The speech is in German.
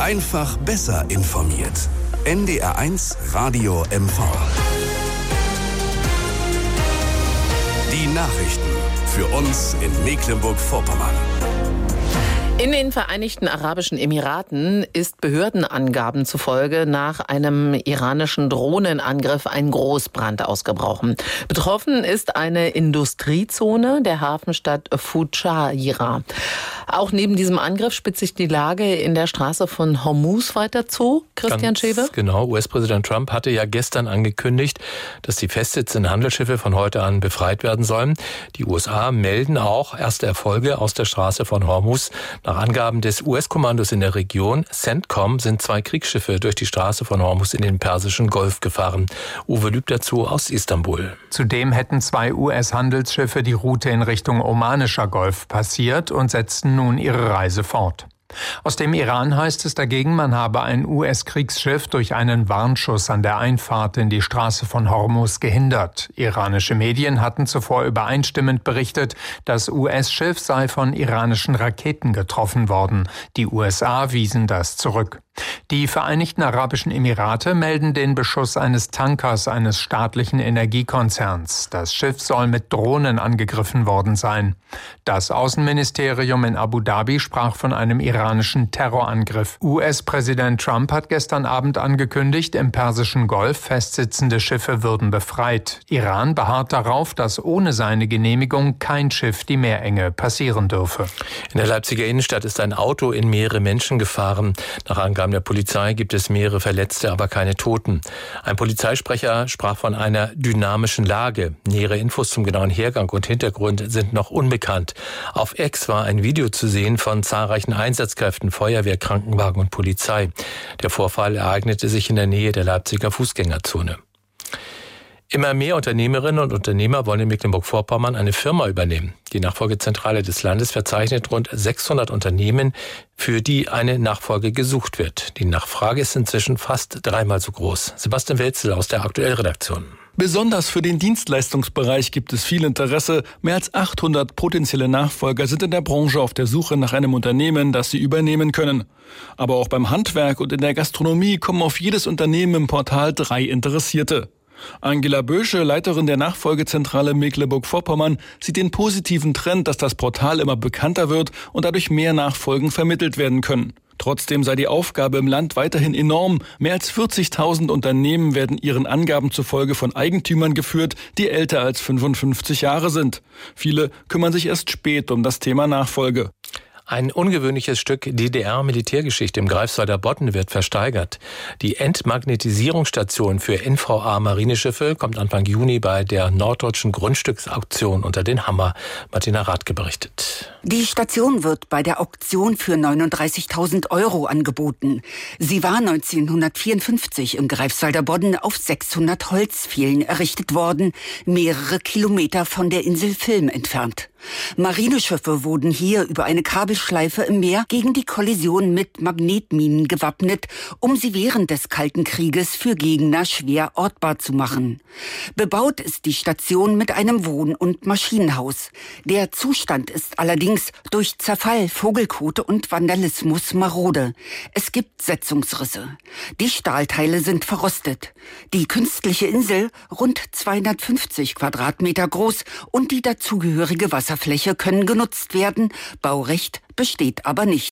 Einfach besser informiert. NDR1 Radio MV. Die Nachrichten für uns in Mecklenburg-Vorpommern. In den Vereinigten Arabischen Emiraten ist Behördenangaben zufolge nach einem iranischen Drohnenangriff ein Großbrand ausgebrochen. Betroffen ist eine Industriezone der Hafenstadt Fujairah. Auch neben diesem Angriff spitzt sich die Lage in der Straße von Hormuz weiter zu. Christian Schewe? Genau, US-Präsident Trump hatte ja gestern angekündigt, dass die festsitzenden Handelsschiffe von heute an befreit werden sollen. Die USA melden auch erste Erfolge aus der Straße von Hormuz. Nach Angaben des US-Kommandos in der Region CENTCOM sind 2 Kriegsschiffe durch die Straße von Hormuz in den Persischen Golf gefahren. Uwe Lüb dazu aus Istanbul. Zudem hätten 2 US-Handelsschiffe die Route in Richtung Omanischer Golf passiert und setzten nun ihre Reise fort. Aus dem Iran heißt es dagegen, man habe ein US-Kriegsschiff durch einen Warnschuss an der Einfahrt in die Straße von Hormuz gehindert. Iranische Medien hatten zuvor übereinstimmend berichtet, das US-Schiff sei von iranischen Raketen getroffen worden. Die USA wiesen das zurück. Die Vereinigten Arabischen Emirate melden den Beschuss eines Tankers eines staatlichen Energiekonzerns. Das Schiff soll mit Drohnen angegriffen worden sein. Das Außenministerium in Abu Dhabi sprach von einem iranischen Terrorangriff. US-Präsident Trump hat gestern Abend angekündigt, im Persischen Golf festsitzende Schiffe würden befreit. Iran beharrt darauf, dass ohne seine Genehmigung kein Schiff die Meerenge passieren dürfe. In der Leipziger Innenstadt ist ein Auto in mehrere Menschen gefahren. Nach Angaben der Polizei gibt es mehrere Verletzte, aber keine Toten. Ein Polizeisprecher sprach von einer dynamischen Lage. Nähere Infos zum genauen Hergang und Hintergrund sind noch unbekannt. Auf X war ein Video zu sehen von zahlreichen Einsatzkräften, Feuerwehr, Krankenwagen und Polizei. Der Vorfall ereignete sich in der Nähe der Leipziger Fußgängerzone. Immer mehr Unternehmerinnen und Unternehmer wollen in Mecklenburg-Vorpommern eine Firma übernehmen. Die Nachfolgezentrale des Landes verzeichnet rund 600 Unternehmen, für die eine Nachfolge gesucht wird. Die Nachfrage ist inzwischen fast 3-mal so groß. Sebastian Welzel aus der Aktuellredaktion. Besonders für den Dienstleistungsbereich gibt es viel Interesse. Mehr als 800 potenzielle Nachfolger sind in der Branche auf der Suche nach einem Unternehmen, das sie übernehmen können. Aber auch beim Handwerk und in der Gastronomie kommen auf jedes Unternehmen im Portal 3 Interessierte. Angela Bösche, Leiterin der Nachfolgezentrale Mecklenburg-Vorpommern, sieht den positiven Trend, dass das Portal immer bekannter wird und dadurch mehr Nachfolgen vermittelt werden können. Trotzdem sei die Aufgabe im Land weiterhin enorm. Mehr als 40.000 Unternehmen werden ihren Angaben zufolge von Eigentümern geführt, die älter als 55 Jahre sind. Viele kümmern sich erst spät um das Thema Nachfolge. Ein ungewöhnliches Stück DDR-Militärgeschichte im Greifswalder Bodden wird versteigert. Die Entmagnetisierungsstation für NVA-Marineschiffe kommt Anfang Juni bei der norddeutschen Grundstücksauktion unter den Hammer. Martina Rathke berichtet. Die Station wird bei der Auktion für 39.000 € angeboten. Sie war 1954 im Greifswalder Bodden auf 600 Holzpfählen errichtet worden, mehrere Kilometer von der Insel Vilm entfernt. Marineschiffe wurden hier über eine Kabelschleife im Meer gegen die Kollision mit Magnetminen gewappnet, um sie während des Kalten Krieges für Gegner schwer ortbar zu machen. Bebaut ist die Station mit einem Wohn- und Maschinenhaus. Der Zustand ist allerdings durch Zerfall, Vogelkot und Vandalismus marode. Es gibt Setzungsrisse. Die Stahlteile sind verrostet. Die künstliche Insel, rund 250 Quadratmeter groß, und die dazugehörige Wasserfläche können genutzt werden. Baurecht besteht aber nicht.